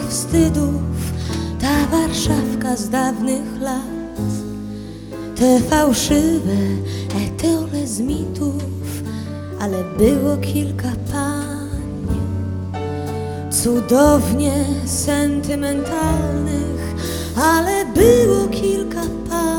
wstydów, ta Warszawka z dawnych lat. Te fałszywe etiole z mitów, ale było kilka pań cudownie sentymentalnych, ale było kilka pań.